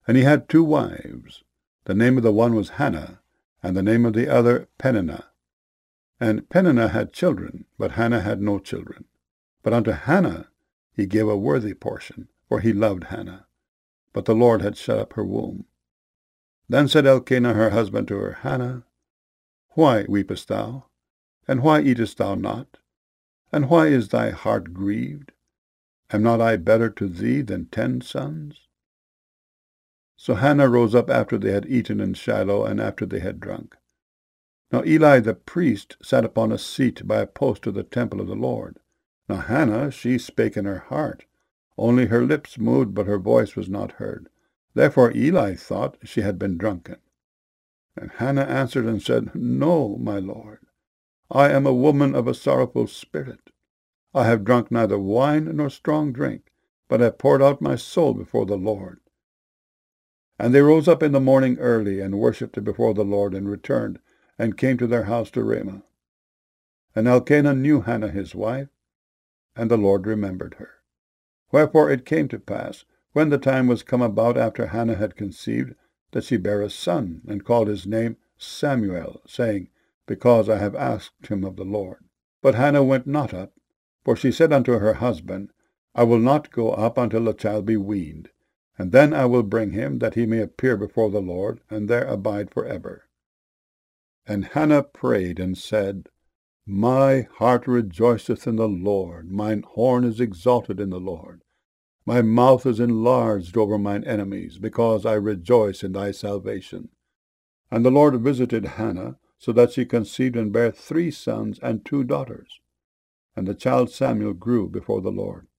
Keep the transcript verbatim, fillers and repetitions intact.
And he had two wives. The name of the one was Hannah, and the name of the other Peninnah. And Peninnah had children, but Hannah had no children. But unto Hannah he gave a worthy portion, for he loved Hannah. But the Lord had shut up her womb. Then said Elkanah her husband to her, Hannah, why weepest thou? And why eatest thou not? And why is thy heart grieved? Am not I better to thee than ten sons? So Hannah rose up after they had eaten in Shiloh, and after they had drunk. Now Eli the priest sat upon a seat by a post of the temple of the Lord. Now Hannah, she spake in her heart. Only her lips moved, but her voice was not heard. Therefore Eli thought she had been drunken. And Hannah answered and said, No, my Lord, I am a woman of a sorrowful spirit. I have drunk neither wine nor strong drink, but have poured out my soul before the Lord. And they rose up in the morning early, and worshipped before the Lord, and returned, and came to their house to Ramah. And Elkanah knew Hannah his wife, and the Lord remembered her. Wherefore it came to pass, when the time was come about after Hannah had conceived, that she bare a son, and called his name Samuel, saying, Because I have asked him of the Lord. But Hannah went not up, for she said unto her husband, I will not go up until the child be weaned, and then I will bring him, that he may appear before the Lord, and there abide for ever. And Hannah prayed and said, My heart rejoiceth in the Lord, mine horn is exalted in the Lord. My mouth is enlarged over mine enemies, because I rejoice in thy salvation. And the Lord visited Hannah, so that she conceived and bare three sons and two daughters. And the child Samuel grew before the Lord.